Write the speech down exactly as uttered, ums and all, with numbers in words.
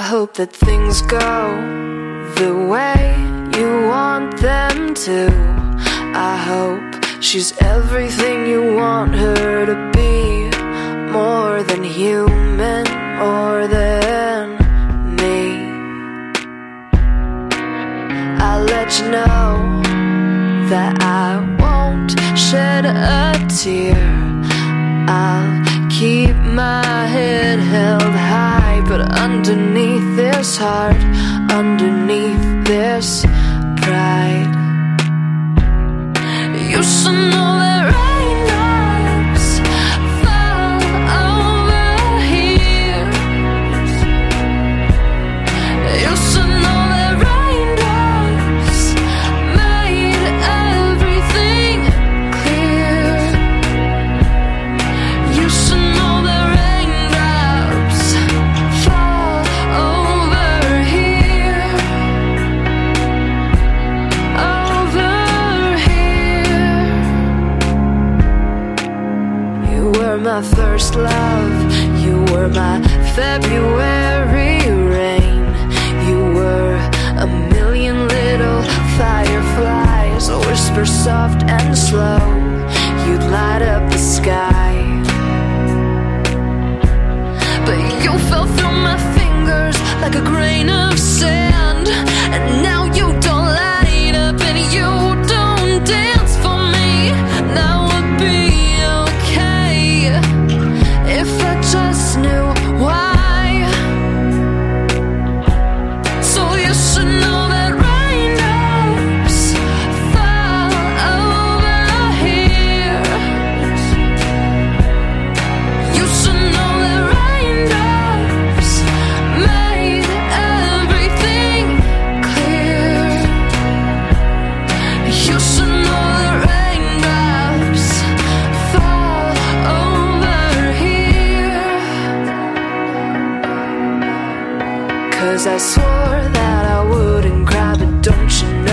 hope that things go the way you want them to. I hope she's everything you want her to be. More than human, more than me. I'll let you know that I won't shed a tear. I'll keep my head held high, but underneath this heart, underneath this pride, you should know that raindrops fall over here. You should know that raindrops made everything clear. You should know that raindrops fall over here. Over here. You were my first love. You were my February rain. You were a million little fireflies, a whisper soft and slow. You'd light up the sky, but you fell through my fingers like a grain of sand. And now you don't light up and you don't dance for me. That would be okay if I just knew why. So you should know that raindrops fall over here. You should know that raindrops made everything clear. You should know that raindrops fall over here. 'Cause I swore that I wouldn't cry, but don't you